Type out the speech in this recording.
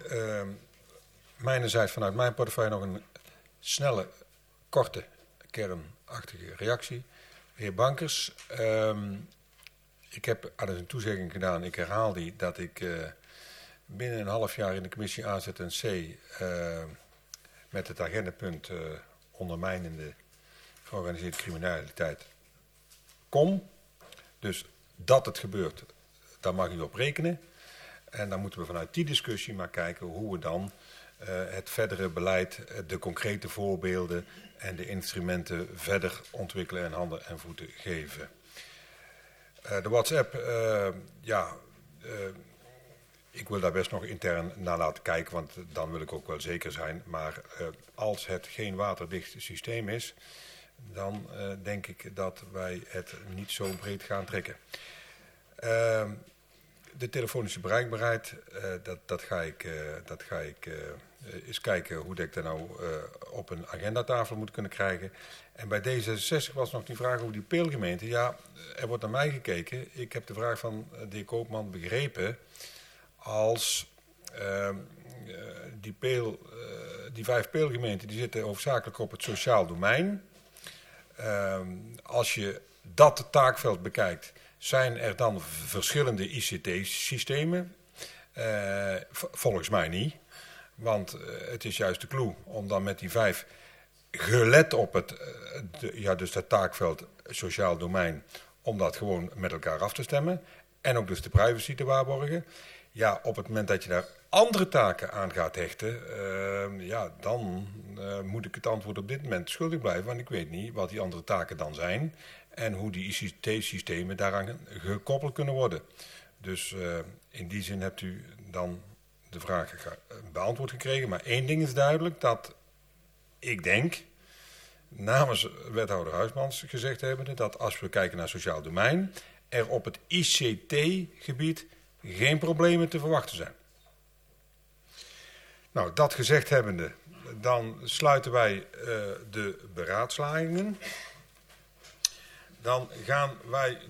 mijnerzijds vanuit mijn portefeuille nog een snelle, korte, kernachtige reactie. Heer Bankers, ik heb een toezegging gedaan, ik herhaal die, dat ik binnen een half jaar in de commissie AZC met het agendapunt ondermijnende georganiseerde criminaliteit kom. Dus dat het gebeurt, daar mag u op rekenen. En dan moeten we vanuit die discussie maar kijken hoe we dan het verdere beleid, de concrete voorbeelden en de instrumenten verder ontwikkelen en handen en voeten geven. De WhatsApp, ik wil daar best nog intern naar laten kijken, want dan wil ik ook wel zeker zijn. Maar als het geen waterdicht systeem is, dan denk ik dat wij het niet zo breed gaan trekken. De telefonische bereikbaarheid, dat ga ik eens kijken hoe ik dat nou op een agendatafel moet kunnen krijgen. En bij D66 was nog die vraag over die peelgemeente. Ja, er wordt naar mij gekeken. Ik heb de vraag van de heer Koopman begrepen als die 5 peelgemeenten die zitten hoofdzakelijk op het sociaal domein. Als je dat taakveld bekijkt, zijn er dan verschillende ICT-systemen? Volgens mij niet. Want het is juist de clue om dan met die 5, gelet op het taakveld sociaal domein, om dat gewoon met elkaar af te stemmen. En ook dus de privacy te waarborgen. Ja, op het moment dat je daar andere taken aan gaat hechten, dan moet ik het antwoord op dit moment schuldig blijven. Want ik weet niet wat die andere taken dan zijn en hoe die ICT-systemen daaraan gekoppeld kunnen worden. Dus in die zin hebt u dan de vraag beantwoord gekregen. Maar één ding is duidelijk, dat ik denk, namens wethouder Huismans gezegd hebbende, dat als we kijken naar sociaal domein, er op het ICT-gebied geen problemen te verwachten zijn. Nou, dat gezegd hebbende, dan sluiten wij de beraadslagingen. Dan gaan wij